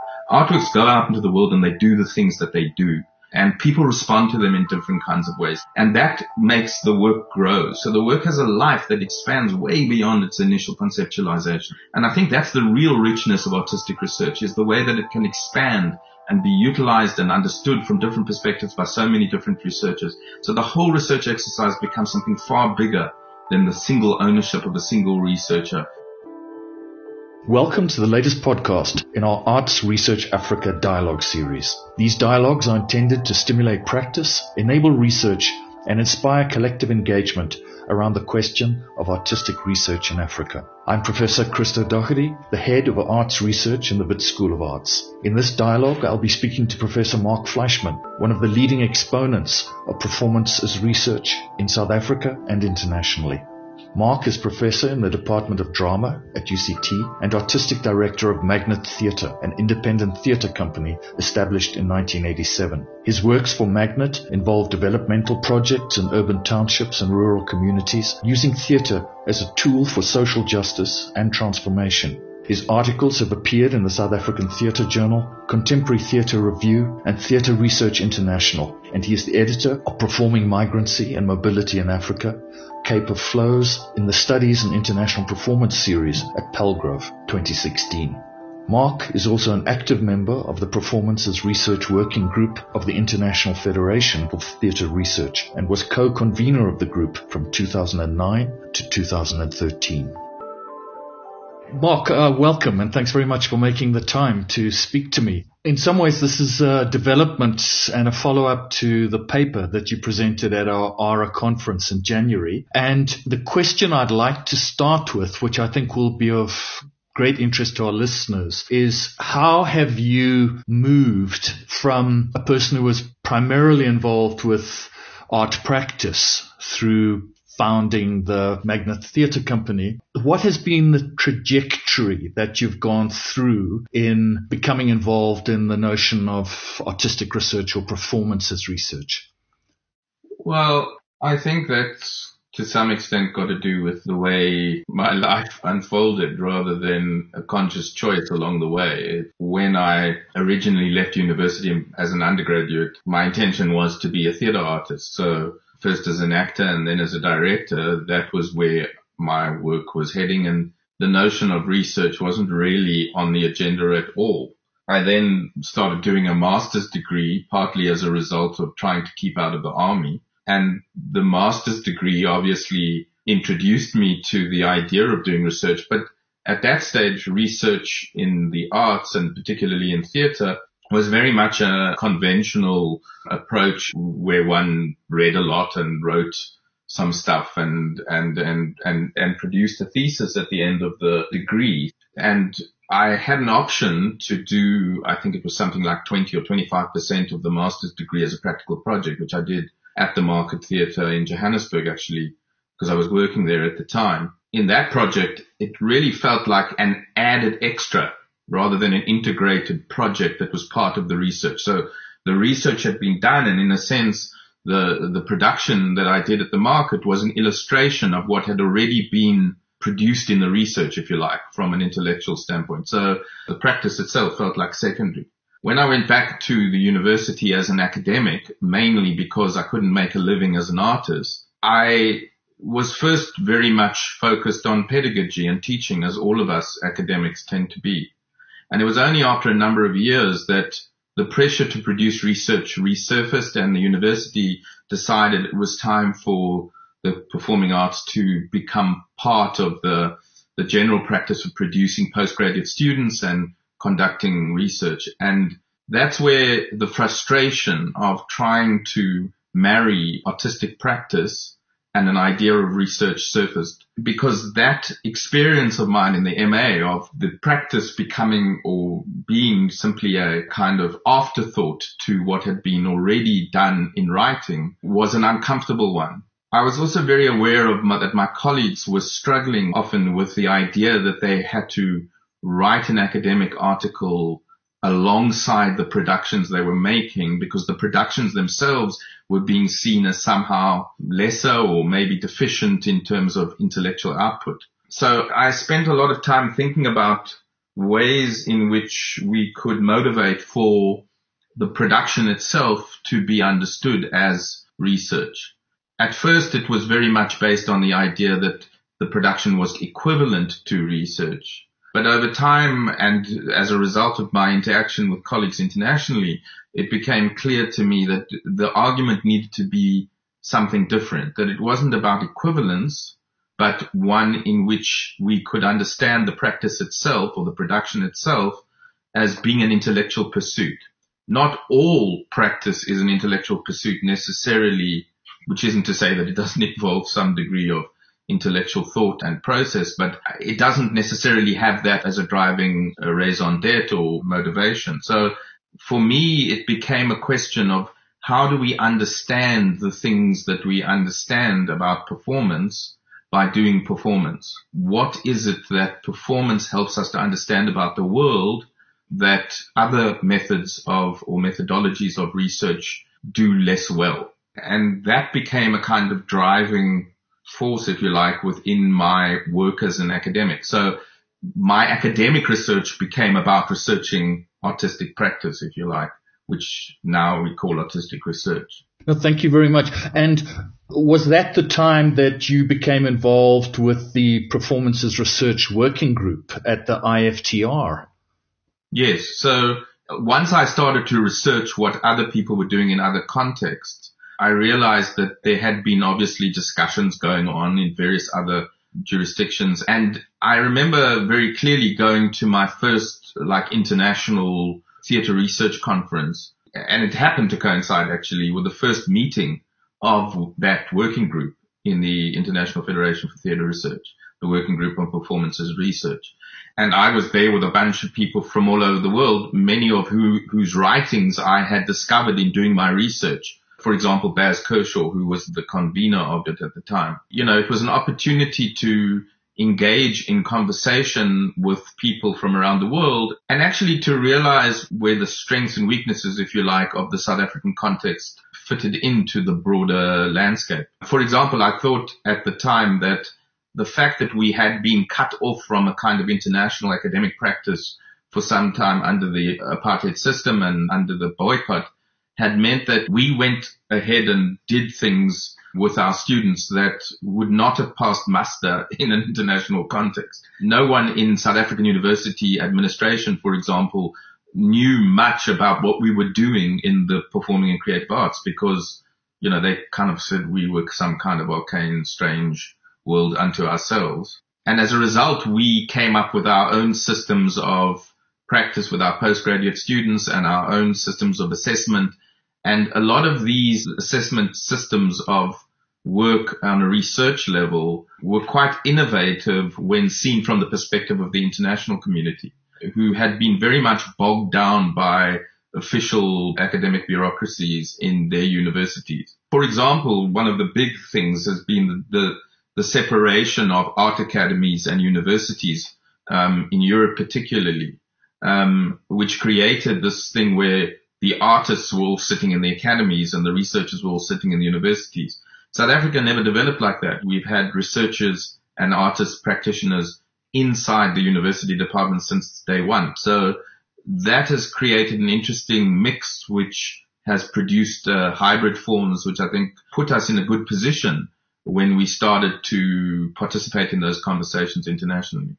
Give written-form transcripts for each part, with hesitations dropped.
Artworks go out into the world and they do the things that they do. And people respond to them in different kinds of ways. And that makes the work grow. So the work has a life that expands way beyond its initial conceptualization. And I think that's the real richness of artistic research, is the way that it can expand and be utilized and understood from different perspectives by so many different researchers. So the whole research exercise becomes something far bigger than the single ownership of a single researcher. Welcome to the latest podcast in our Arts Research Africa dialogue series. These dialogues are intended to stimulate practice, enable research, and inspire collective engagement around the question of artistic research in Africa. I'm Professor Christo Doherty, the head of Arts Research in the Wits School of Arts. In this dialogue, I'll be speaking to Professor Mark Fleischman, one of the leading exponents of performance as research in South Africa and internationally. Mark is professor in the Department of Drama at UCT and artistic director of Magnet Theatre, an independent theatre company established in 1987. His works for Magnet involve developmental projects in urban townships and rural communities, using theatre as a tool for social justice and transformation. His articles have appeared in the South African Theatre Journal, Contemporary Theatre Review, and Theatre Research International, and he is the editor of Performing Migrancy and Mobility in Africa, Cape of Flows, in the Studies and International Performance series at Palgrove 2016. Mark is also an active member of the Performances Research Working Group of the International Federation for Theatre Research and was co-convener of the group from 2009 to 2013. Mark, welcome, and thanks very much for making the time to speak to me. In some ways, this is a development and a follow-up to the paper that you presented at our ARA conference in January. And the question I'd like to start with, which I think will be of great interest to our listeners, is how have you moved from a person who was primarily involved with art practice through founding the Magnet Theatre Company? What has been the trajectory that you've gone through in becoming involved in the notion of artistic research or performances research? Well, I think that's to some extent got to do with the way my life unfolded rather than a conscious choice along the way. When I originally left university as an undergraduate, my intention was to be a theatre artist. So first as an actor and then as a director, that was where my work was heading, and the notion of research wasn't really on the agenda at all. I then started doing a master's degree, partly as a result of trying to keep out of the army, and the master's degree obviously introduced me to the idea of doing research, but at that stage, research in the arts and particularly in theatre was very much a conventional approach where one read a lot and wrote some stuff and produced a thesis at the end of the degree. And I had an option to do, I think it was something like 20 or 25% of the master's degree as a practical project, which I did at the Market Theatre in Johannesburg, actually, because I was working there at the time. In that project, it really felt like an added extra rather than an integrated project that was part of the research. So the research had been done, and in a sense, the production that I did at the Market was an illustration of what had already been produced in the research, if you like, from an intellectual standpoint. So the practice itself felt like secondary. When I went back to the university as an academic, mainly because I couldn't make a living as an artist, I was first very much focused on pedagogy and teaching, as all of us academics tend to be. And it was only after a number of years that the pressure to produce research resurfaced, and the university decided it was time for the performing arts to become part of the general practice of producing postgraduate students and conducting research. And that's where the frustration of trying to marry artistic practice and an idea of research surfaced, because that experience of mine in the MA of the practice becoming or being simply a kind of afterthought to what had been already done in writing was an uncomfortable one. I was also very aware of that my colleagues were struggling often with the idea that they had to write an academic article alongside the productions they were making, because the productions themselves were being seen as somehow lesser or maybe deficient in terms of intellectual output. So I spent a lot of time thinking about ways in which we could motivate for the production itself to be understood as research. At first, it was very much based on the idea that the production was equivalent to research. But over time, and as a result of my interaction with colleagues internationally, it became clear to me that the argument needed to be something different, that it wasn't about equivalence, but one in which we could understand the practice itself or the production itself as being an intellectual pursuit. Not all practice is an intellectual pursuit necessarily, which isn't to say that it doesn't involve some degree of intellectual thought and process, but it doesn't necessarily have that as a driving raison d'etre or motivation. So for me, it became a question of how do we understand the things that we understand about performance by doing performance? What is it that performance helps us to understand about the world that other methods of or methodologies of research do less well? And that became a kind of driving force, if you like, within my work as an academic. So my academic research became about researching artistic practice, if you like, which now we call artistic research. Well, thank you very much. And was that the time that you became involved with the Performances Research Working Group at the IFTR? Yes. So once I started to research what other people were doing in other contexts, I realized that there had been obviously discussions going on in various other jurisdictions. And I remember very clearly going to my first international theatre research conference. And it happened to coincide actually with the first meeting of that working group in the International Federation for Theatre Research, the Working Group on Performances Research. And I was there with a bunch of people from all over the world, many of whose writings I had discovered in doing my research. For example, Baz Kershaw, who was the convener of it at the time. It was an opportunity to engage in conversation with people from around the world and actually to realize where the strengths and weaknesses, if you like, of the South African context fitted into the broader landscape. For example, I thought at the time that the fact that we had been cut off from a kind of international academic practice for some time under the apartheid system and under the boycott had meant that we went ahead and did things with our students that would not have passed muster in an international context. No one in South African university administration, for example, knew much about what we were doing in the performing and creative arts because, they kind of said we were some kind of arcane, strange world unto ourselves. And as a result, we came up with our own systems of practice with our postgraduate students and our own systems of assessment. And a lot of these assessment systems of work on a research level were quite innovative when seen from the perspective of the international community, who had been very much bogged down by official academic bureaucracies in their universities. For example, one of the big things has been the separation of art academies and universities in Europe particularly, which created this thing where the artists were all sitting in the academies and the researchers were all sitting in the universities. South Africa never developed like that. We've had researchers and artists, practitioners inside the university department since day one. So that has created an interesting mix which has produced hybrid forms, which I think put us in a good position when we started to participate in those conversations internationally.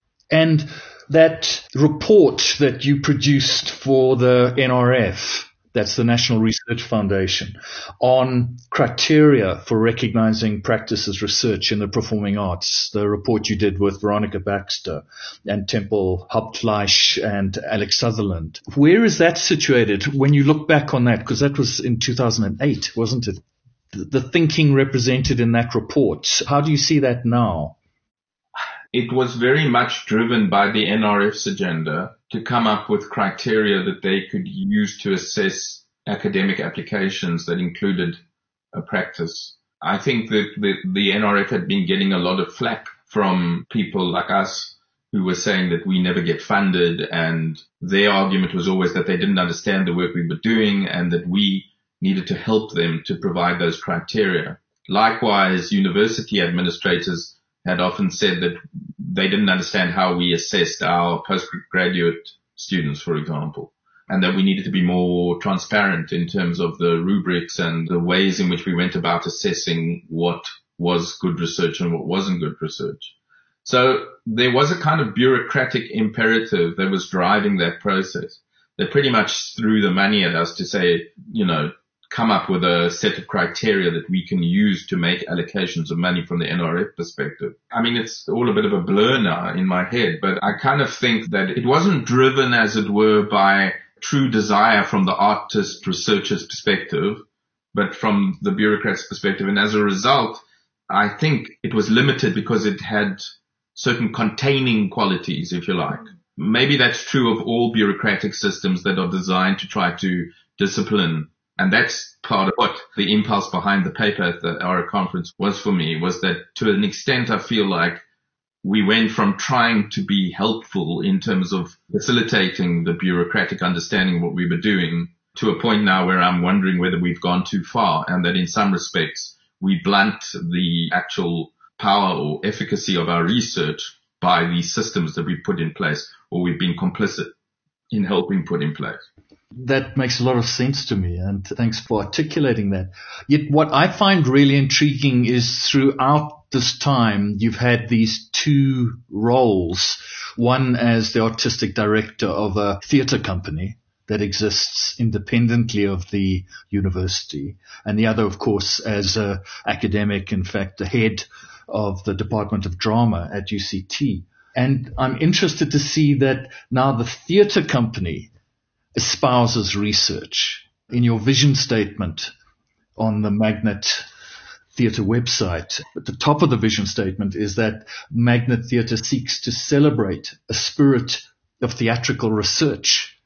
And that report that you produced for the NRF, that's the National Research Foundation, on criteria for recognizing practice as research in the performing arts, the report you did with Veronica Baxter and Temple Hauptfleisch and Alex Sutherland. Where is that situated when you look back on that? Because that was in 2008, wasn't it? The thinking represented in that report. How do you see that now? It was very much driven by the NRF's agenda to come up with criteria that they could use to assess academic applications that included a practice. I think that the NRF had been getting a lot of flack from people like us who were saying that we never get funded, and their argument was always that they didn't understand the work we were doing and that we needed to help them to provide those criteria. Likewise, university administrators had often said that they didn't understand how we assessed our postgraduate students, for example, and that we needed to be more transparent in terms of the rubrics and the ways in which we went about assessing what was good research and what wasn't good research. So there was a kind of bureaucratic imperative that was driving that process. They pretty much threw the money at us to say, come up with a set of criteria that we can use to make allocations of money from the NRF perspective. I mean, it's all a bit of a blur now in my head, but I kind of think that it wasn't driven, as it were, by true desire from the artist researcher's perspective, but from the bureaucrat's perspective. And as a result, I think it was limited because it had certain containing qualities, if you like. Maybe that's true of all bureaucratic systems that are designed to try to discipline. And that's part of what the impulse behind the paper at the ARA conference was for me, was that to an extent I feel like we went from trying to be helpful in terms of facilitating the bureaucratic understanding of what we were doing to a point now where I'm wondering whether we've gone too far, and that in some respects we blunt the actual power or efficacy of our research by these systems that we put in place, or we've been complicit in helping put in place. That makes a lot of sense to me, and thanks for articulating that. Yet what I find really intriguing is throughout this time, you've had these two roles, one as the artistic director of a theatre company that exists independently of the university, and the other, of course, as an academic, in fact, the head of the Department of Drama at UCT. And I'm interested to see that now the theatre company espouses research. In your vision statement on the Magnet Theatre website, at the top of the vision statement is that Magnet Theatre seeks to celebrate a spirit of theatrical research.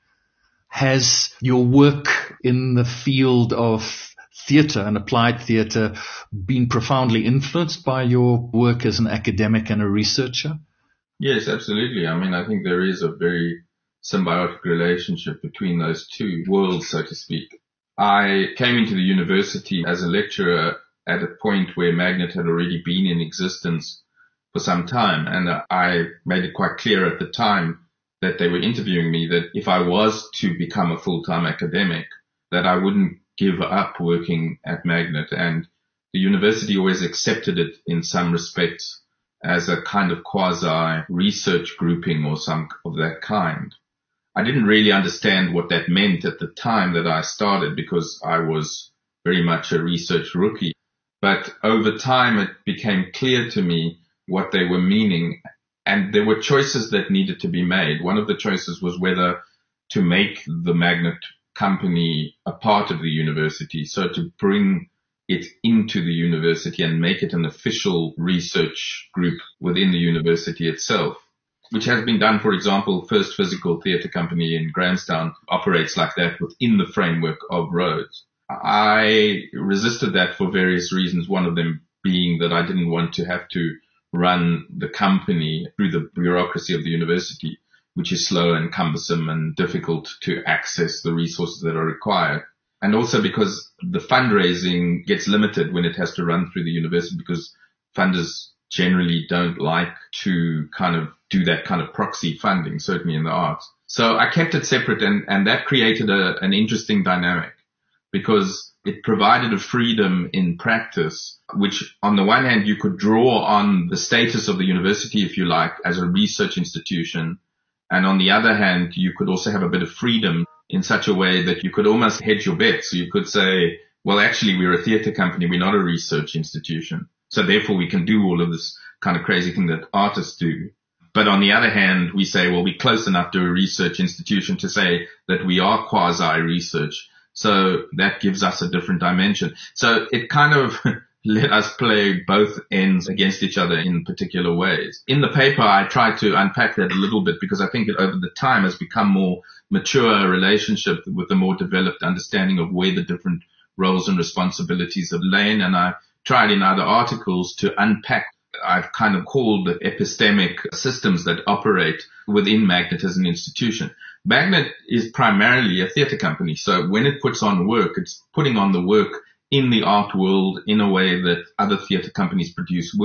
Has your work in the field of theatre and applied theatre been profoundly influenced by your work as an academic and a researcher? Yes, absolutely. I mean, I think there is a very symbiotic relationship between those two worlds, so to speak. I came into the university as a lecturer at a point where Magnet had already been in existence for some time, and I made it quite clear at the time that they were interviewing me that if I was to become a full-time academic, that I wouldn't give up working at Magnet. And the university always accepted it in some respects as a kind of quasi-research grouping or some of that kind. I didn't really understand what that meant at the time that I started because I was very much a research rookie. But over time, it became clear to me what they were meaning. And there were choices that needed to be made. One of the choices was whether to make the Magnet company a part of the university, so to bring it into the university and make it an official research group within the university itself, which has been done. For example, First Physical Theatre Company in Grahamstown operates like that within the framework of Rhodes. I resisted that for various reasons, one of them being that I didn't want to have to run the company through the bureaucracy of the university, which is slow and cumbersome and difficult to access the resources that are required. And also because the fundraising gets limited when it has to run through the university, because funders generally don't like to kind of do that kind of proxy funding, certainly in the arts. So I kept it separate, and that created an interesting dynamic because it provided a freedom in practice, which on the one hand, you could draw on the status of the university, if you like, as a research institution. And on the other hand, you could also have a bit of freedom in such a way that you could almost hedge your bets. So you could say, well, actually, we're a theatre company. We're not a research institution. So therefore, we can do all of this kind of crazy thing that artists do. But on the other hand, we say, well, we're close enough to a research institution to say that we are quasi-research. So that gives us a different dimension. So it kind of let us play both ends against each other in particular ways. In the paper, I tried to unpack that a little bit because I think it over the time has become more mature relationship with a more developed understanding of where the different roles and responsibilities have lain. And I tried in other articles to unpack, I've kind of called the epistemic systems that operate within Magnet as an institution. Magnet is primarily a theatre company. So when it puts on work, it's putting on the work in the art world in a way that other theatre companies produce work.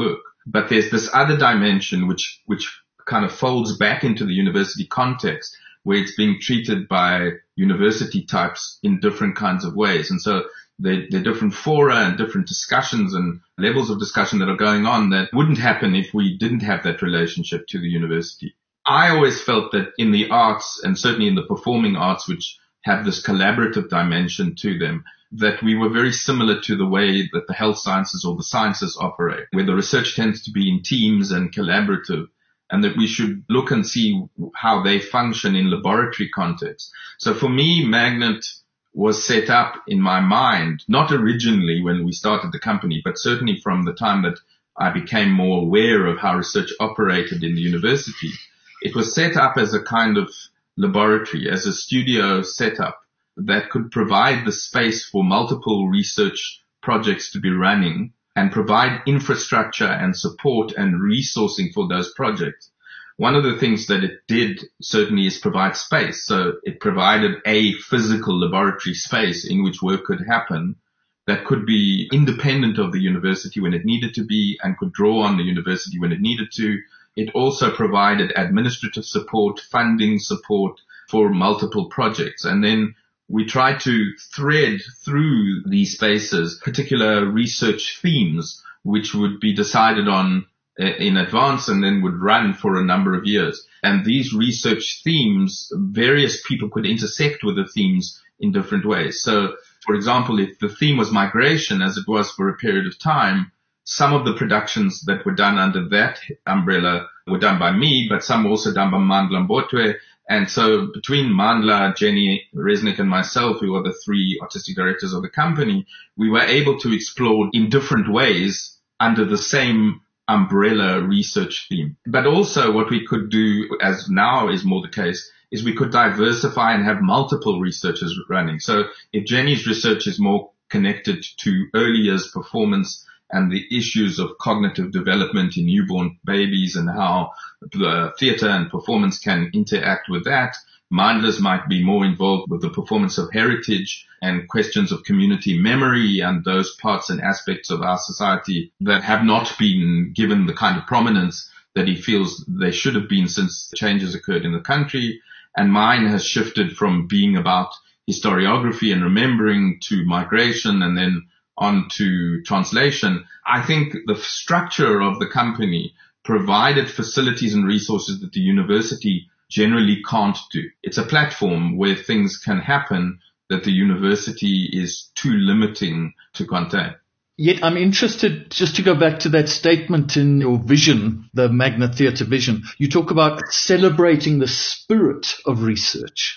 But there's this other dimension which kind of folds back into the university context, where it's being treated by university types in different kinds of ways. And so there are different fora and different discussions and levels of discussion that are going on that wouldn't happen if we didn't have that relationship to the university. I always felt that in the arts, and certainly in the performing arts, which have this collaborative dimension to them, that we were very similar to the way that the health sciences or the sciences operate, where the research tends to be in teams and collaborative, and that we should look and see how they function in laboratory contexts. So for me, Magnet was set up in my mind, not originally when we started the company, but certainly from the time that I became more aware of how research operated in the university. It was set up as a kind of laboratory, as a studio setup that could provide the space for multiple research projects to be running and provide infrastructure and support and resourcing for those projects. One of the things that it did certainly is provide space. So it provided a physical laboratory space in which work could happen that could be independent of the university when it needed to be and could draw on the university when it needed to. It also provided administrative support, funding support for multiple projects. And then we tried to thread through these spaces particular research themes, which would be decided on in advance and then would run for a number of years. And these research themes, various people could intersect with the themes in different ways. So, for example, if the theme was migration, as it was for a period of time, some of the productions that were done under that umbrella were done by me, but some were also done by Mandla Mbotwe. And so between Mandla, Jenny Resnick, and myself, who are the three artistic directors of the company, we were able to explore in different ways under the same umbrella research theme. But also what we could do, as now is more the case, is we could diversify and have multiple researchers running. So if Jenny's research is more connected to early years performance and the issues of cognitive development in newborn babies and how the theater and performance can interact with that, Mandla's might be more involved with the performance of heritage and questions of community memory and those parts and aspects of our society that have not been given the kind of prominence that he feels they should have been since changes occurred in the country. And mine has shifted from being about historiography and remembering to migration and then on to translation. I think the structure of the company provided facilities and resources that the university generally can't do. It's a platform where things can happen that the university is too limiting to contain. Yet I'm interested, just to go back to that statement in your vision, the Magnet Theatre vision, you talk about celebrating the spirit of research.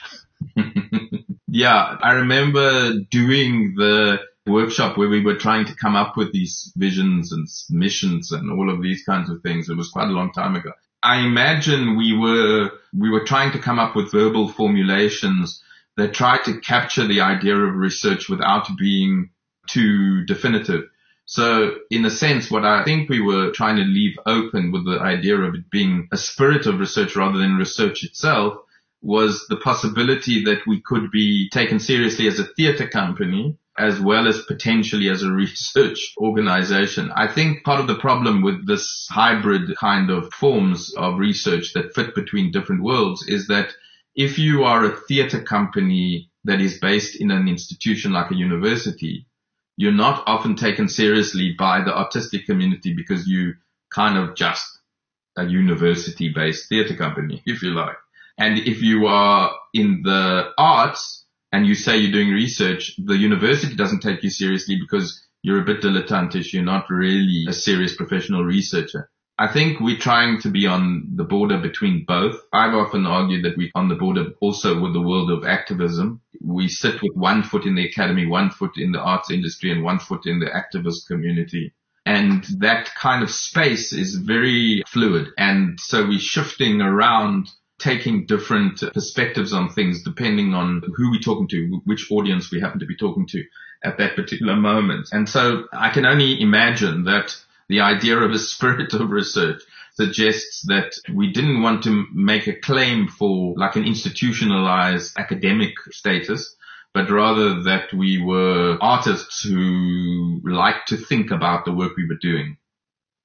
Yeah, I remember doing the workshop where we were trying to come up with these visions and missions and all of these kinds of things. It was quite a long time ago. I imagine we were trying to come up with verbal formulations that tried to capture the idea of research without being too definitive. So in a sense, what I think we were trying to leave open with the idea of it being a spirit of research rather than research itself was the possibility that we could be taken seriously as a theater company as well as potentially as a research organization. I think part of the problem with this hybrid kind of forms of research that fit between different worlds is that if you are a theater company that is based in an institution like a university, you're not often taken seriously by the artistic community because you kind of just a university-based theater company, if you like. And if you are in the arts and you say you're doing research, the university doesn't take you seriously because you're a bit dilettantish. You're not really a serious professional researcher. I think we're trying to be on the border between both. I've often argued that we're on the border also with the world of activism. We sit with 1 foot in the academy, 1 foot in the arts industry, and 1 foot in the activist community. And that kind of space is very fluid. And so we're shifting around, taking different perspectives on things depending on who we're talking to, which audience we happen to be talking to at that particular moment. And so I can only imagine that the idea of a spirit of research suggests that we didn't want to make a claim for like an institutionalized academic status, but rather that we were artists who liked to think about the work we were doing.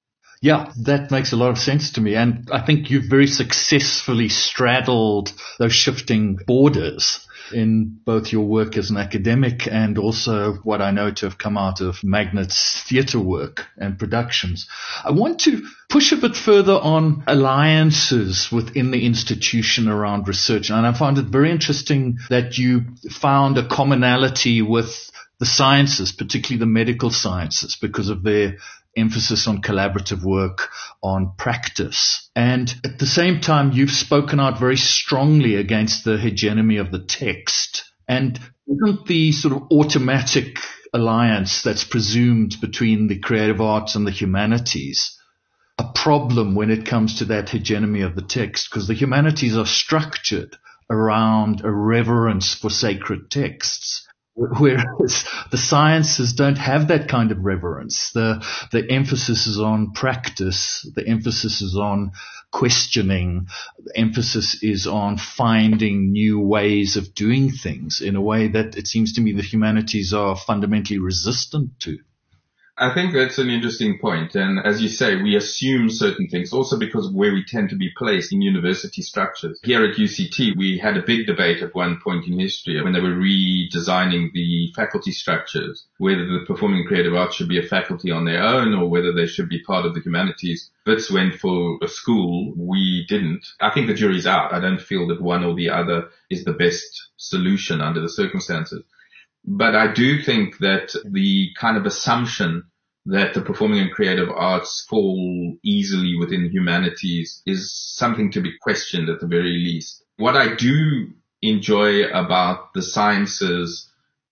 Yeah, that makes a lot of sense to me. And I think you've very successfully straddled those shifting borders in both your work as an academic and also what I know to have come out of Magnet's theatre work and productions. I want to push a bit further on alliances within the institution around research. And I found it very interesting that you found a commonality with the sciences, particularly the medical sciences, because of their emphasis on collaborative work, on practice. And at the same time, you've spoken out very strongly against the hegemony of the text. And isn't the sort of automatic alliance that's presumed between the creative arts and the humanities a problem when it comes to that hegemony of the text? Because the humanities are structured around a reverence for sacred texts, whereas the sciences don't have that kind of reverence. The emphasis is on practice. The emphasis is on questioning. The emphasis is on finding new ways of doing things in a way that it seems to me the humanities are fundamentally resistant to. I think that's an interesting point. And as you say, we assume certain things also because of where we tend to be placed in university structures. Here at UCT, we had a big debate at one point in history when they were redesigning the faculty structures, whether the performing and creative arts should be a faculty on their own or whether they should be part of the humanities. Wits went for a school. We didn't. I think the jury's out. I don't feel that one or the other is the best solution under the circumstances. But I do think that the kind of assumption that the performing and creative arts fall easily within humanities is something to be questioned at the very least. What I do enjoy about the sciences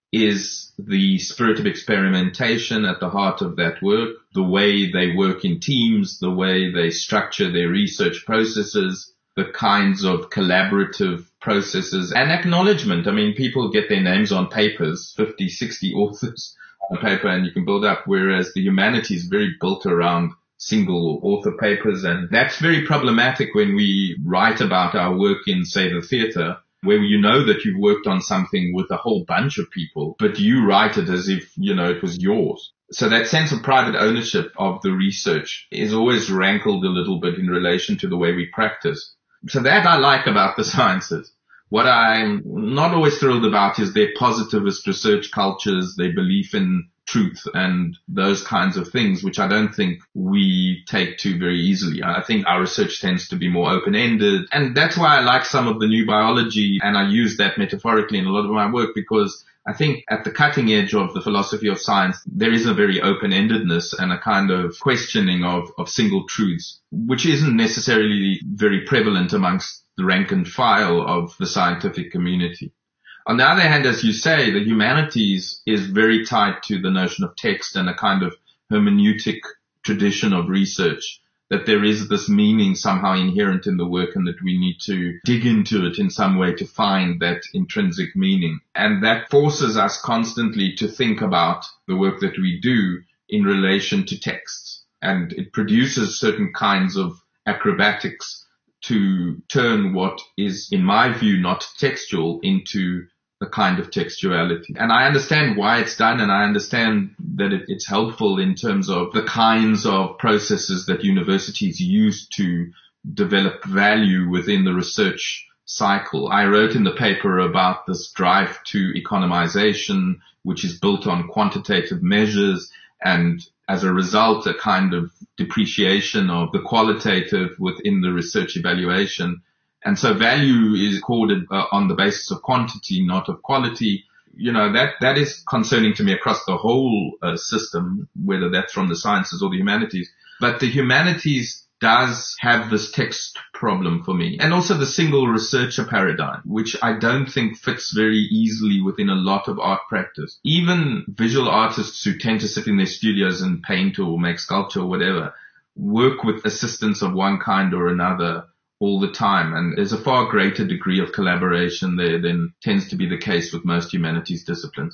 is the spirit of experimentation at the heart of that work, the way they work in teams, the way they structure their research processes, the kinds of collaborative processes and acknowledgement. I mean, people get their names on papers, 50, 60 authors on paper, and you can build up, whereas the humanities is very built around single author papers. And that's very problematic when we write about our work in, say, the theatre, where you know that you've worked on something with a whole bunch of people, but you write it as if, it was yours. So that sense of private ownership of the research is always rankled a little bit in relation to the way we practice. So that I like about the sciences. What I'm not always thrilled about is their positivist research cultures, their belief in truth and those kinds of things, which I don't think we take to very easily. I think our research tends to be more open-ended. And that's why I like some of the new biology, and I use that metaphorically in a lot of my work, because I think at the cutting edge of the philosophy of science, there is a very open-endedness and a kind of questioning of single truths, which isn't necessarily very prevalent amongst the rank and file of the scientific community. On the other hand, as you say, the humanities is very tied to the notion of text and a kind of hermeneutic tradition of research, that there is this meaning somehow inherent in the work and that we need to dig into it in some way to find that intrinsic meaning. And that forces us constantly to think about the work that we do in relation to texts. And it produces certain kinds of acrobatics to turn what is, in my view, not textual into a kind of textuality. And I understand why it's done, and I understand that it's helpful in terms of the kinds of processes that universities use to develop value within the research cycle. I wrote in the paper about this drive to economization, which is built on quantitative measures, and as a result, a kind of depreciation of the qualitative within the research evaluation. And so value is accorded on the basis of quantity, not of quality. That is concerning to me across the whole system, whether that's from the sciences or the humanities. But the humanities does have this text problem for me. And also the single researcher paradigm, which I don't think fits very easily within a lot of art practice. Even visual artists who tend to sit in their studios and paint or make sculpture or whatever, work with assistants of one kind or another all the time. And there's a far greater degree of collaboration there than tends to be the case with most humanities disciplines.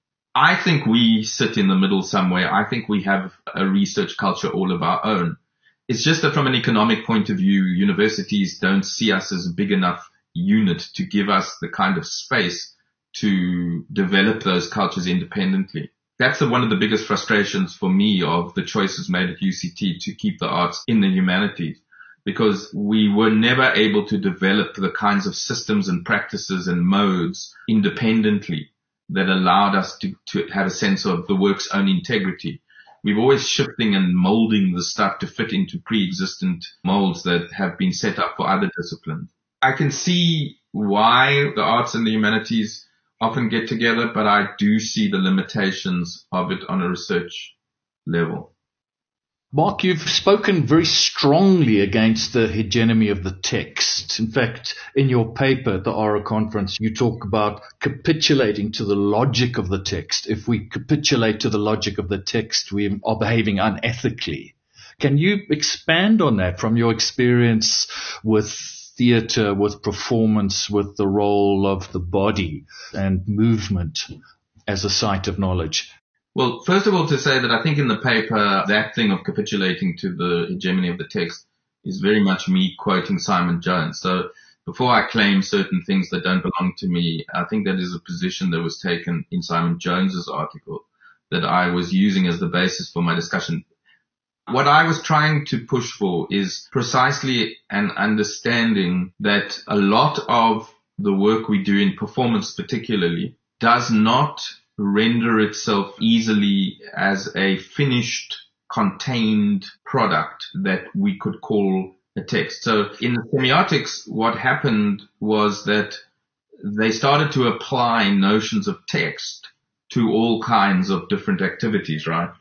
I think we sit in the middle somewhere. I think we have a research culture all of our own. It's just that from an economic point of view, universities don't see us as a big enough unit to give us the kind of space to develop those cultures independently. That's one of the biggest frustrations for me of the choices made at UCT to keep the arts in the humanities, because we were never able to develop the kinds of systems and practices and modes independently that allowed us to have a sense of the work's own integrity. We've always shifting and molding the stuff to fit into pre-existent molds that have been set up for other disciplines. I can see why the arts and the humanities often get together, but I do see the limitations of it on a research level. Mark, you've spoken very strongly against the hegemony of the text. In fact, in your paper at the ARA conference, you talk about capitulating to the logic of the text. If we capitulate to the logic of the text, we are behaving unethically. Can you expand on that from your experience with theatre, with performance, with the role of the body and movement as a site of knowledge? Well, first of all, to say that I think in the paper, that thing of capitulating to the hegemony of the text is very much me quoting Simon Jones. So before I claim certain things that don't belong to me, I think that is a position that was taken in Simon Jones's article that I was using as the basis for my discussion. What I was trying to push for is precisely an understanding that a lot of the work we do in performance particularly does not render itself easily as a finished, contained product that we could call a text. So in the semiotics, what happened was that they started to apply notions of text to all kinds of different activities, right?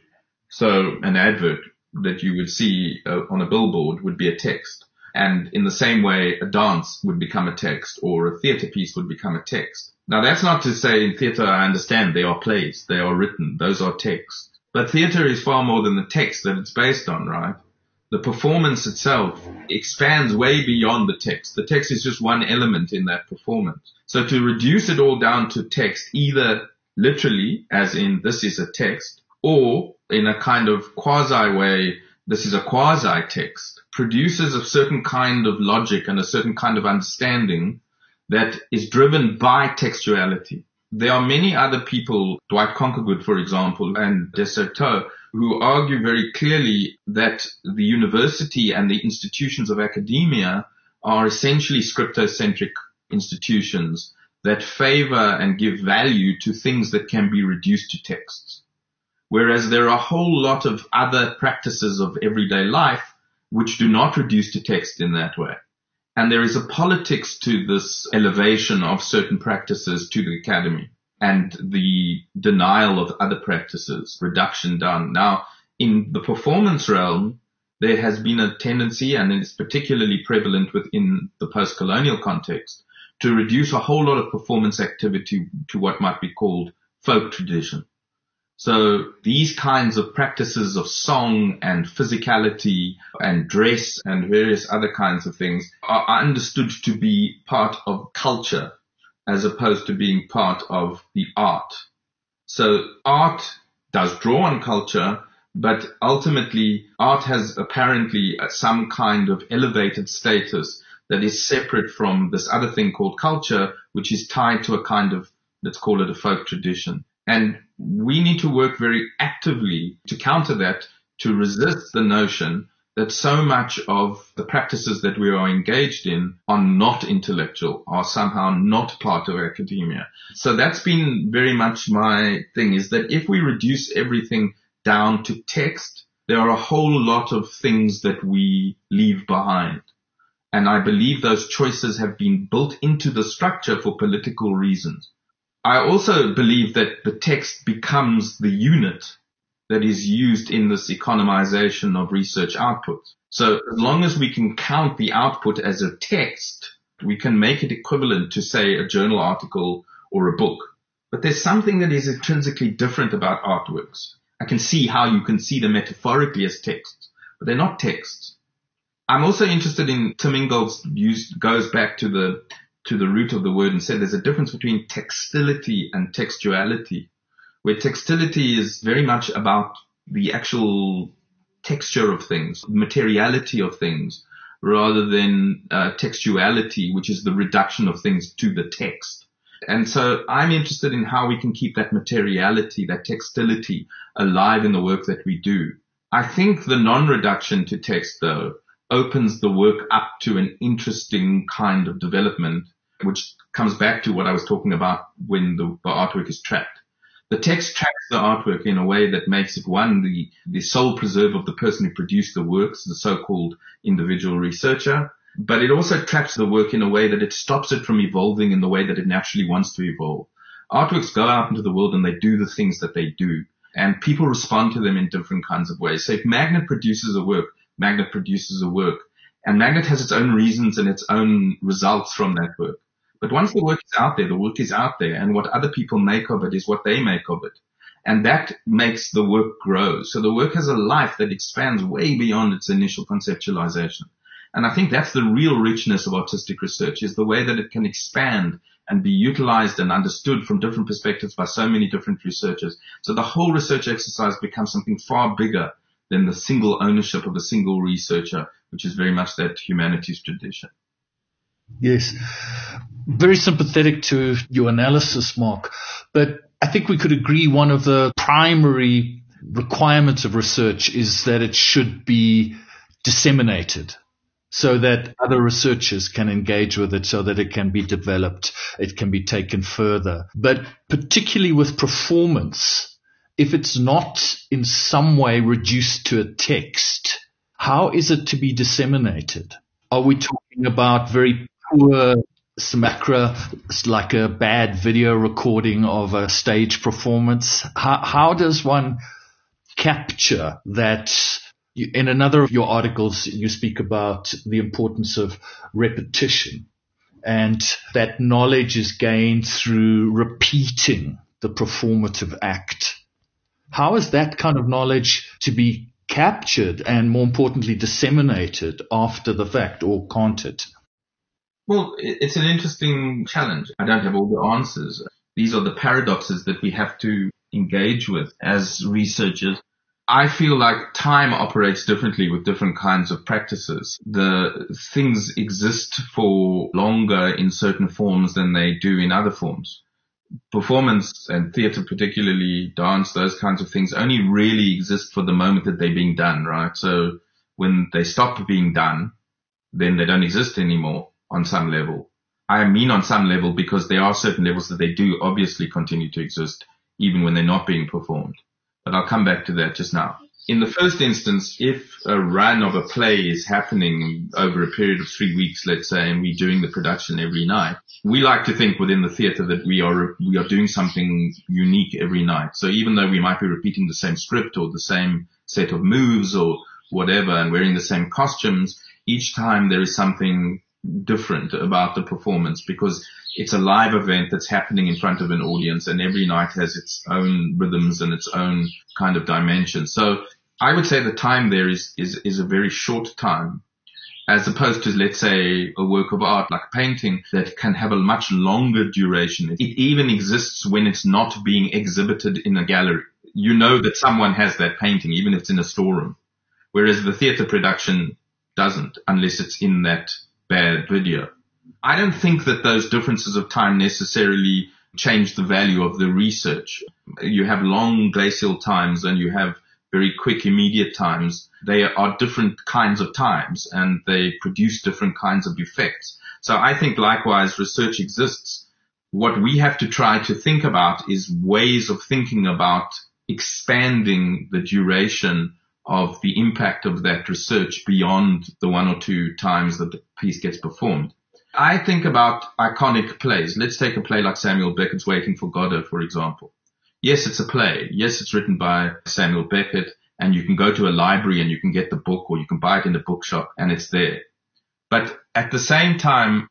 So an advert that you would see on a billboard would be a text. And in the same way, a dance would become a text, or a theatre piece would become a text. Now, that's not to say in theatre, I understand they are plays, they are written, those are texts. But theatre is far more than the text that it's based on, right? The performance itself expands way beyond the text. The text is just one element in that performance. So to reduce it all down to text, either literally, as in this is a text, or in a kind of quasi way, this is a quasi-text, produces a certain kind of logic and a certain kind of understanding that is driven by textuality. There are many other people, Dwight Conquergood, for example, and Desserteau, who argue very clearly that the university and the institutions of academia are essentially scriptocentric institutions that favor and give value to things that can be reduced to texts. Whereas there are a whole lot of other practices of everyday life which do not reduce to text in that way. And there is a politics to this elevation of certain practices to the academy and the denial of other practices, reduction down. Now, in the performance realm, there has been a tendency, and it's particularly prevalent within the post-colonial context, to reduce a whole lot of performance activity to what might be called folk tradition. So these kinds of practices of song and physicality and dress and various other kinds of things are understood to be part of culture as opposed to being part of the art. So art does draw on culture, but ultimately art has apparently some kind of elevated status that is separate from this other thing called culture, which is tied to a kind of, let's call it a folk tradition. And we need to work very actively to counter that, to resist the notion that so much of the practices that we are engaged in are not intellectual, are somehow not part of academia. So that's been very much my thing, is that if we reduce everything down to text, there are a whole lot of things that we leave behind. And I believe those choices have been built into the structure for political reasons. I also believe that the text becomes the unit that is used in this economization of research output. So as long as we can count the output as a text, we can make it equivalent to, say, a journal article or a book. But there's something that is intrinsically different about artworks. I can see how you can see them metaphorically as texts, but they're not texts. I'm also interested in Tim Ingold's goes back to the root of the word and said there's a difference between textility and textuality, where textility is very much about the actual texture of things, materiality of things, rather than textuality, which is the reduction of things to the text. And so I'm interested in how we can keep that materiality, that textility alive in the work that we do. I think the non-reduction to text, though, opens the work up to an interesting kind of development, which comes back to what I was talking about when the artwork is tracked. The text tracks the artwork in a way that makes it, one, the sole preserve of the person who produced the works, the so-called individual researcher, but it also traps the work in a way that it stops it from evolving in the way that it naturally wants to evolve. Artworks go out into the world and they do the things that they do, and people respond to them in different kinds of ways. So if Magnet produces a work, Magnet produces a work, and Magnet has its own reasons and its own results from that work. But once the work is out there, the work is out there, and what other people make of it is what they make of it. And that makes the work grow. So the work has a life that expands way beyond its initial conceptualization. And I think that's the real richness of artistic research, is the way that it can expand and be utilized and understood from different perspectives by so many different researchers. So the whole research exercise becomes something far bigger than the single ownership of a single researcher, which is very much that humanities tradition. Yes. Very sympathetic to your analysis, Mark. But I think we could agree one of the primary requirements of research is that it should be disseminated so that other researchers can engage with it, so that it can be developed, it can be taken further. But particularly with performance, if it's not in some way reduced to a text, how is it to be disseminated? Are we talking about very poor simulacra, like a bad video recording of a stage performance? How does one capture that? In another of your articles, you speak about the importance of repetition, and that knowledge is gained through repeating the performative act. How is that kind of knowledge to be captured and, more importantly, disseminated after the fact, or can't it? Well, it's an interesting challenge. I don't have all the answers. These are the paradoxes that we have to engage with as researchers. I feel like time operates differently with different kinds of practices. The things exist for longer in certain forms than they do in other forms. Performance and theatre, particularly dance, those kinds of things only really exist for the moment that they're being done, right? So when they stop being done, then they don't exist anymore on some level. I mean on some level because there are certain levels that they do obviously continue to exist even when they're not being performed. But I'll come back to that just now. In the first instance, if a run of a play is happening over a period of 3 weeks, let's say, and we're doing the production every night, we like to think within the theatre that we are doing something unique every night. So even though we might be repeating the same script or the same set of moves or whatever and wearing the same costumes, each time there is something different about the performance because it's a live event that's happening in front of an audience, and every night has its own rhythms and its own kind of dimension. So I would say the time there is a very short time, as opposed to, let's say, a work of art like a painting that can have a much longer duration. It even exists when it's not being exhibited in a gallery. You know that someone has that painting, even if it's in a storeroom, whereas the theatre production doesn't, unless it's in that bad video. I don't think that those differences of time necessarily change the value of the research. You have long glacial times and you have very quick immediate times. They are different kinds of times and they produce different kinds of effects. So I think likewise research exists. What we have to try to think about is ways of thinking about expanding the duration of the impact of that research beyond the 1 or 2 times that the piece gets performed. I think about iconic plays. Let's take a play like Samuel Beckett's Waiting for Godot, for example. Yes, it's a play. Yes, it's written by Samuel Beckett, and you can go to a library and you can get the book, or you can buy it in a bookshop and it's there. But at the same time,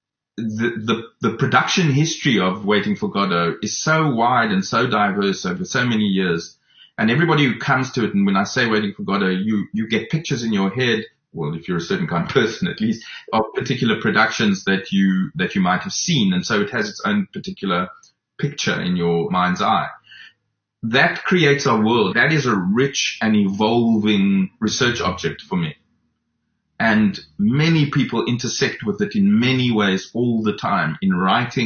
the production history of Waiting for Godot is so wide and so diverse over so many years. And everybody who comes to it, and when I say Waiting for Godot, you get pictures in your head, well, if you're a certain kind of person at least, of particular productions that you might have seen. And so it has its own particular picture in your mind's eye. That creates our world. That is a rich and evolving research object for me. And many people intersect with it in many ways all the time, in writing,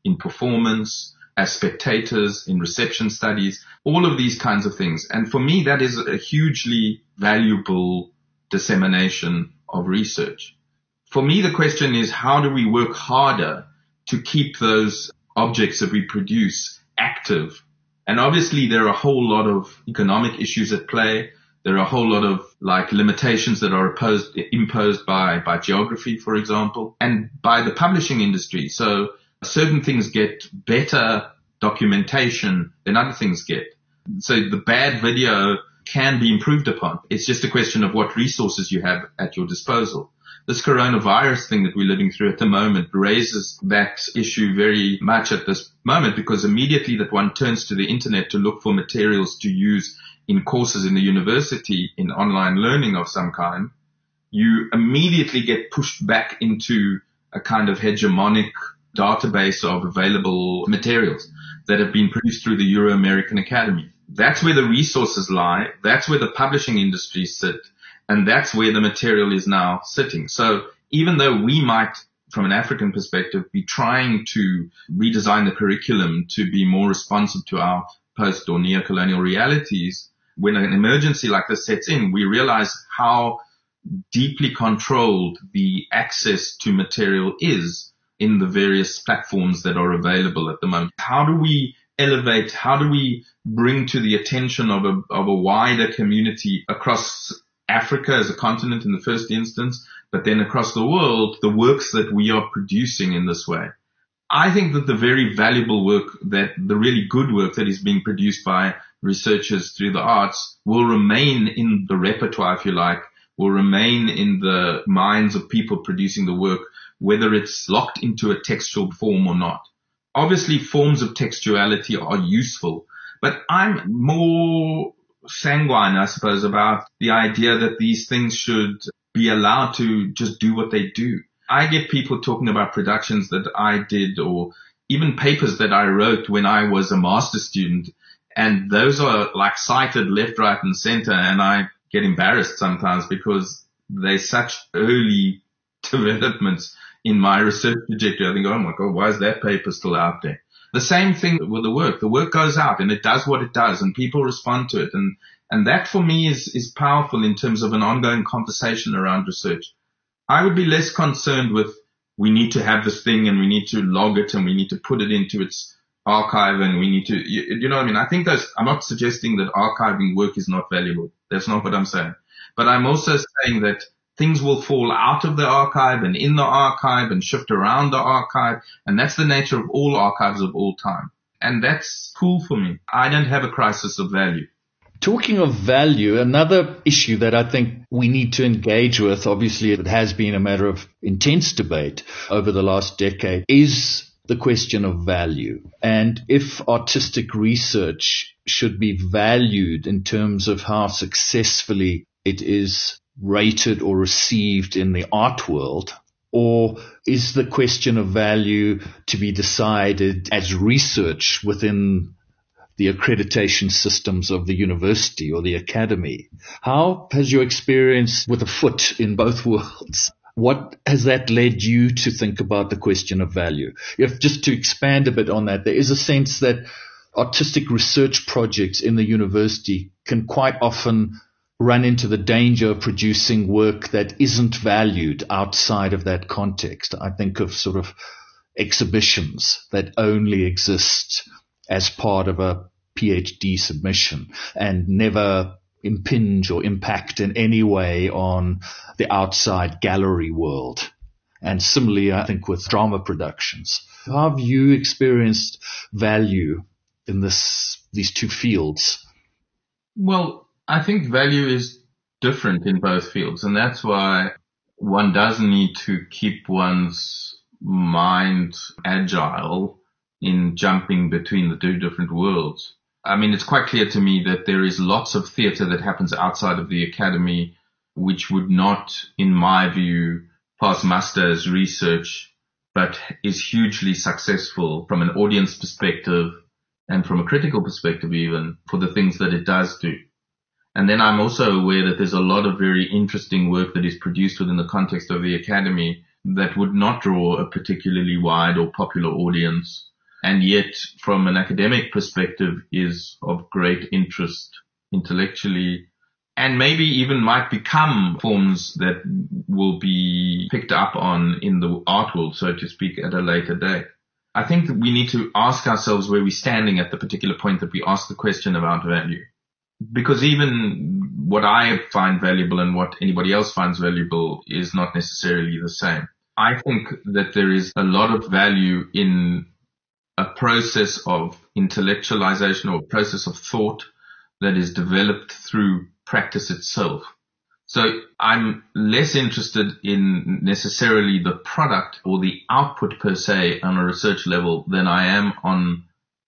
in performance, as spectators, in reception studies, all of these kinds of things. And for me, that is a hugely valuable dissemination of research. For me, the question is, how do we work harder to keep those objects that we produce active? And obviously, there are a whole lot of economic issues at play. There are a whole lot of limitations that are imposed by geography, for example, and by the publishing industry. So certain things get better documentation than other things get. So the bad video can be improved upon. It's just a question of what resources you have at your disposal. This coronavirus thing that we're living through at the moment raises that issue very much at this moment, because immediately that one turns to the internet to look for materials to use in courses in the university in online learning of some kind, you immediately get pushed back into a kind of hegemonic database of available materials that have been produced through the Euro-American Academy. That's where the resources lie. That's where the publishing industries sit. And that's where the material is now sitting. So even though we might, from an African perspective, be trying to redesign the curriculum to be more responsive to our post or neo-colonial realities, when an emergency like this sets in, we realize how deeply controlled the access to material is in the various platforms that are available at the moment. How do we elevate, how do we bring to the attention of a wider community across Africa as a continent in the first instance, but then across the world, the works that we are producing in this way? I think that the very valuable work, that the really good work that is being produced by researchers through the arts will remain in the repertoire, if you like, will remain in the minds of people producing the work, whether it's locked into a textual form or not. Obviously, forms of textuality are useful, but I'm more sanguine, I suppose, about the idea that these things should be allowed to just do what they do. I get people talking about productions that I did, or even papers that I wrote when I was a master's student, and those are cited left, right, and center, and I get embarrassed sometimes because they're such early developments in my research trajectory. I think, oh my God, why is that paper still out there? The same thing with the work. The work goes out and it does what it does and people respond to it. And that for me is powerful in terms of an ongoing conversation around research. I would be less concerned with, we need to have this thing and we need to log it and we need to put it into its archive and we need to, you know what I mean? I think I'm not suggesting that archiving work is not valuable. That's not what I'm saying. But I'm also saying that things will fall out of the archive and in the archive and shift around the archive. And that's the nature of all archives of all time. And that's cool for me. I don't have a crisis of value. Talking of value, another issue that I think we need to engage with, obviously it has been a matter of intense debate over the last decade, is the question of value. And if artistic research should be valued in terms of how successfully it is rated or received in the art world, or is the question of value to be decided as research within the accreditation systems of the university or the academy? How has your experience with a foot in both worlds? What has that led you to think about the question of value? If just to expand a bit on that, there is a sense that artistic research projects in the university can quite often run into the danger of producing work that isn't valued outside of that context. I think of sort of exhibitions that only exist as part of a PhD submission and never impinge or impact in any way on the outside gallery world. And similarly, I think with drama productions. How have you experienced value in these two fields? Well, I think value is different in both fields, and that's why one does need to keep one's mind agile in jumping between the two different worlds. I mean, it's quite clear to me that there is lots of theatre that happens outside of the academy which would not, in my view, pass muster as research, but is hugely successful from an audience perspective and from a critical perspective even for the things that it does do. And then I'm also aware that there's a lot of very interesting work that is produced within the context of the academy that would not draw a particularly wide or popular audience, and yet from an academic perspective is of great interest intellectually, and maybe even might become forms that will be picked up on in the art world, so to speak, at a later date. I think that we need to ask ourselves where we're standing at the particular point that we ask the question about value. Because even what I find valuable and what anybody else finds valuable is not necessarily the same. I think that there is a lot of value in a process of intellectualization or a process of thought that is developed through practice itself. So I'm less interested in necessarily the product or the output per se on a research level than I am on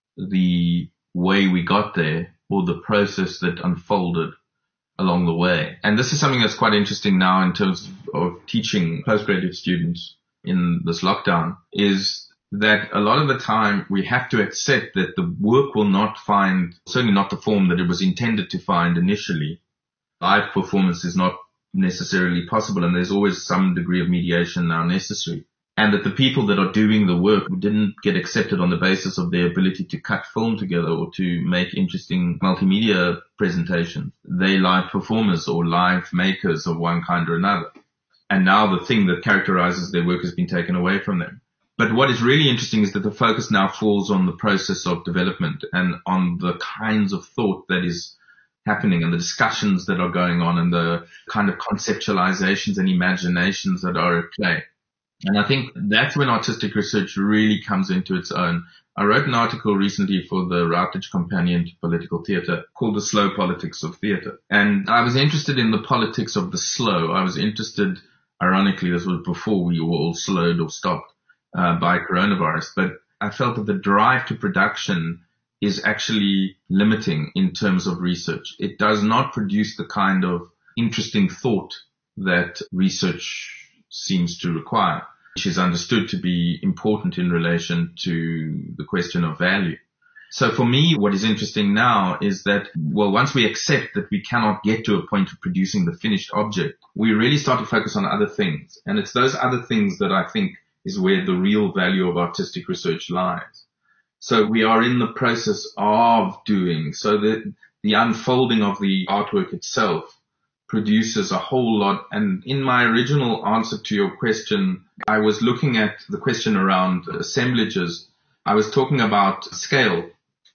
the way we got there or the process that unfolded along the way. And this is something that's quite interesting now in terms of teaching postgraduate students in this lockdown, is that a lot of the time we have to accept that the work will not find, certainly not the form that it was intended to find initially. Live performance is not necessarily possible, and there's always some degree of mediation now necessary. And that the people that are doing the work didn't get accepted on the basis of their ability to cut film together or to make interesting multimedia presentations. They live performers or live makers of one kind or another. And now the thing that characterizes their work has been taken away from them. But what is really interesting is that the focus now falls on the process of development and on the kinds of thought that is happening and the discussions that are going on and the kind of conceptualizations and imaginations that are at play. And I think that's when artistic research really comes into its own. I wrote an article recently for the Routledge Companion to Political Theatre called The Slow Politics of Theatre. And I was interested in the politics of the slow. I was interested, ironically, this was before we were all slowed or stopped by coronavirus, but I felt that the drive to production is actually limiting in terms of research. It does not produce the kind of interesting thought that research seems to require, which is understood to be important in relation to the question of value. So for me, what is interesting now is that, well, once we accept that we cannot get to a point of producing the finished object, we really start to focus on other things. And it's those other things that I think is where the real value of artistic research lies. So we are in the process of doing, so that the unfolding of the artwork itself produces a whole lot. And in my original answer to your question, I was looking at the question around assemblages. I was talking about scale,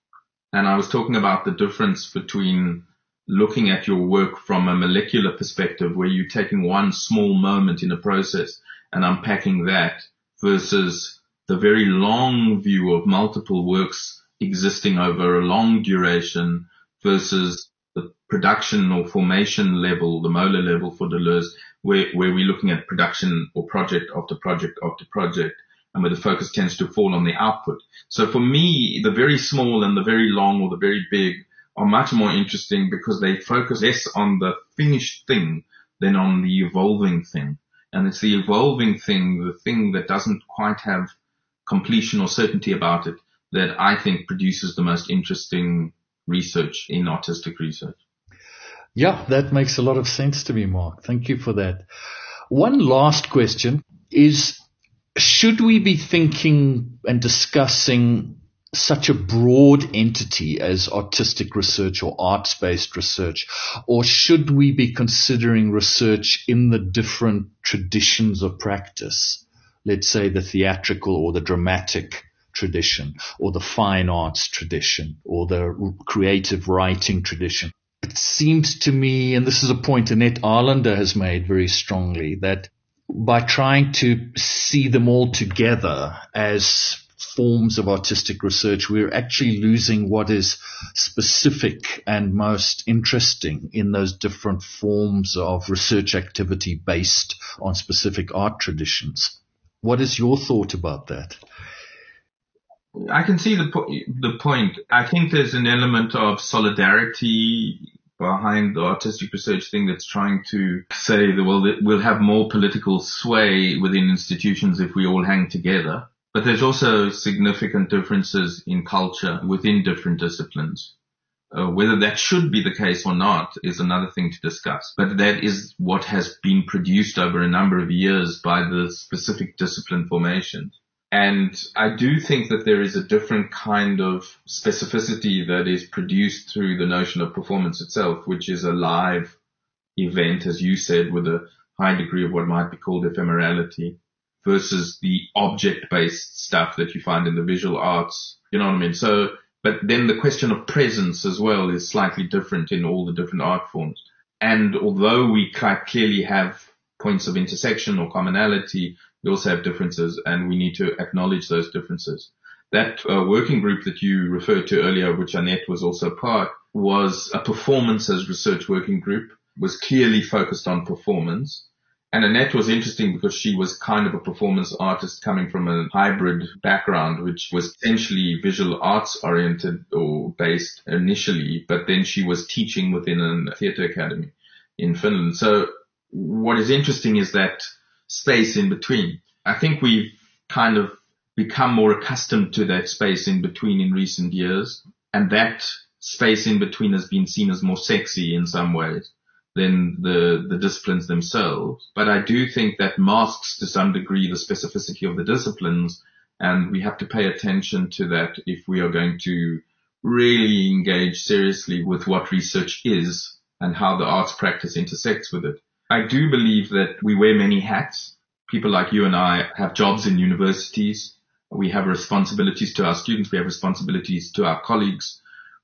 and I was talking about the difference between looking at your work from a molecular perspective, where you're taking one small moment in a process and unpacking that, versus the very long view of multiple works existing over a long duration, versus the production or formation level, the molar level for Deleuze, where we're looking at production or project after project after project, and where the focus tends to fall on the output. So for me, the very small and the very long or the very big are much more interesting because they focus less on the finished thing than on the evolving thing. And it's the evolving thing, the thing that doesn't quite have completion or certainty about it, that I think produces the most interesting research in artistic research. Yeah, that makes a lot of sense to me, Mark. Thank you for that. One last question is, should we be thinking and discussing such a broad entity as artistic research or arts-based research, or should we be considering research in the different traditions of practice? Let's say the theatrical or the dramatic tradition, or the fine arts tradition, or the creative writing tradition. It seems to me, and this is a point Annette Arlander has made very strongly, that by trying to see them all together as forms of artistic research, we're actually losing what is specific and most interesting in those different forms of research activity based on specific art traditions. What is your thought about that? I can see the point. I think there's an element of solidarity behind the artistic research thing that's trying to say that, well, we'll have more political sway within institutions if we all hang together. But there's also significant differences in culture within different disciplines. Whether that should be the case or not is another thing to discuss. But that is what has been produced over a number of years by the specific discipline formations. And I do think that there is a different kind of specificity that is produced through the notion of performance itself, which is a live event, as you said, with a high degree of what might be called ephemerality, versus the object-based stuff that you find in the visual arts. You know what I mean? So, but then the question of presence as well is slightly different in all the different art forms. And although we quite clearly have points of intersection or commonality, we also have differences, and we need to acknowledge those differences. That working group that you referred to earlier, which Annette was also part, was a performance as research working group, was clearly focused on performance. And Annette was interesting because she was kind of a performance artist coming from a hybrid background, which was essentially visual arts oriented or based initially, but then she was teaching within a theatre academy in Finland. So what is interesting is that space in between. I think we've kind of become more accustomed to that space in between in recent years, and that space in between has been seen as more sexy in some ways than the disciplines themselves. But I do think that masks to some degree the specificity of the disciplines, and we have to pay attention to that if we are going to really engage seriously with what research is and how the arts practice intersects with it. I do believe that we wear many hats. People like you and I have jobs in universities. We have responsibilities to our students. We have responsibilities to our colleagues.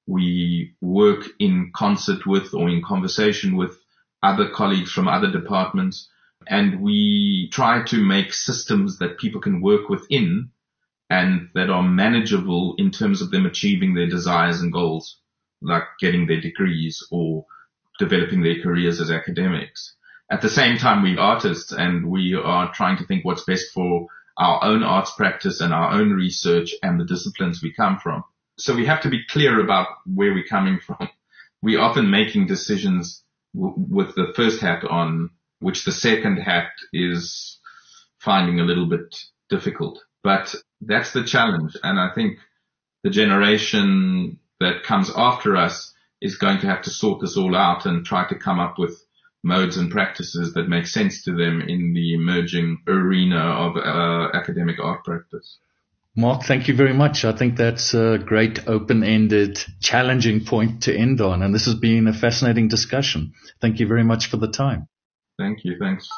We work in concert with or in conversation with other colleagues from other departments. And we try to make systems that people can work within and that are manageable in terms of them achieving their desires and goals, like getting their degrees or developing their careers as academics. At the same time, we're artists and we are trying to think what's best for our own arts practice and our own research and the disciplines we come from. So we have to be clear about where we're coming from. We're often making decisions with the first hat on, which the second hat is finding a little bit difficult. But that's the challenge. And I think the generation that comes after us is going to have to sort this all out and try to come up with modes and practices that make sense to them in the emerging arena of academic art practice. Mark, thank you very much. I think that's a great open-ended, challenging point to end on. And this has been a fascinating discussion. Thank you very much for the time. Thank you. Thanks.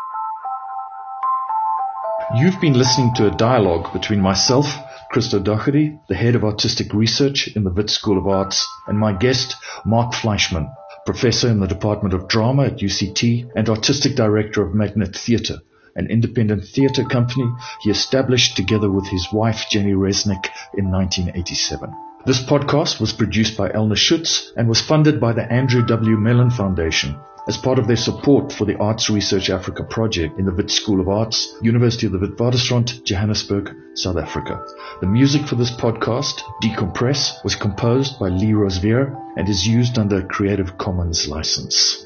You've been listening to a dialogue between myself, Christo Doherty, the head of artistic research in the Wits School of Arts, and my guest, Mark Fleischmann, professor in the Department of Drama at UCT and artistic director of Magnet Theatre, an independent theatre company he established together with his wife, Jenny Resnick, in 1987. This podcast was produced by Elna Schutz and was funded by the Andrew W. Mellon Foundation as part of their support for the Arts Research Africa project in the Wits School of Arts, University of the Witwatersrand, Johannesburg, South Africa. The music for this podcast, Decompress, was composed by Lee Rosvier and is used under a Creative Commons license.